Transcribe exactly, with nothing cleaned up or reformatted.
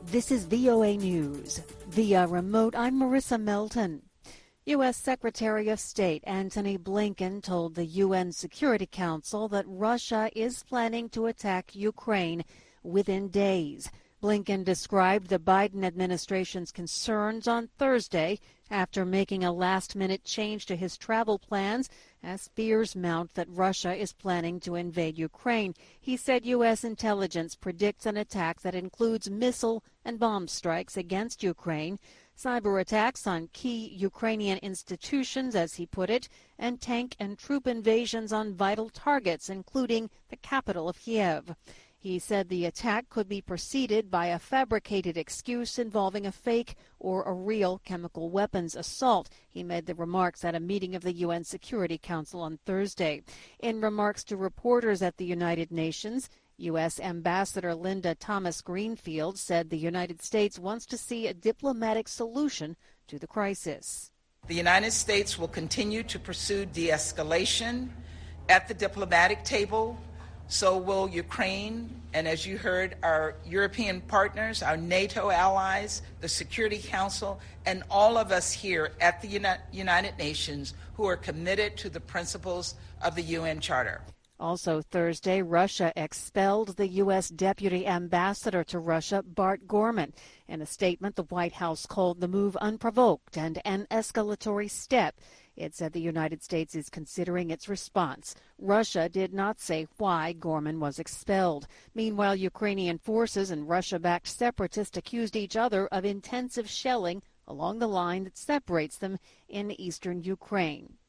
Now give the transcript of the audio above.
This is V O A News. Via remote, I'm Marissa Melton. U S. Secretary of State Antony Blinken told the U N Security Council that Russia is planning to attack Ukraine within days. Blinken described the Biden administration's concerns on Thursday after making a last-minute change to his travel plans as fears mount that Russia is planning to invade Ukraine. He said U S intelligence predicts an attack that includes missile and bomb strikes against Ukraine, cyber attacks on key Ukrainian institutions, as he put it, and tank and troop invasions on vital targets, including the capital of Kiev. He said the attack could be preceded by a fabricated excuse involving a fake or a real chemical weapons assault. He made the remarks at a meeting of the U N Security Council on Thursday. In remarks to reporters at the United Nations, U S. Ambassador Linda Thomas-Greenfield said the United States wants to see a diplomatic solution to the crisis. The United States will continue to pursue de-escalation at the diplomatic table. So will Ukraine, and as you heard, our European partners, our NATO allies, the Security Council, and all of us here at the Uni- United Nations who are committed to the principles of the U N Charter. Also Thursday, Russia expelled the U S. Deputy Ambassador to Russia, Bart Gorman. In a statement, the White House called the move unprovoked and an escalatory step. It said the United States is considering its response. Russia did not say why Gorman was expelled. Meanwhile, Ukrainian forces and Russia-backed separatists accused each other of intensive shelling along the line that separates them in eastern Ukraine.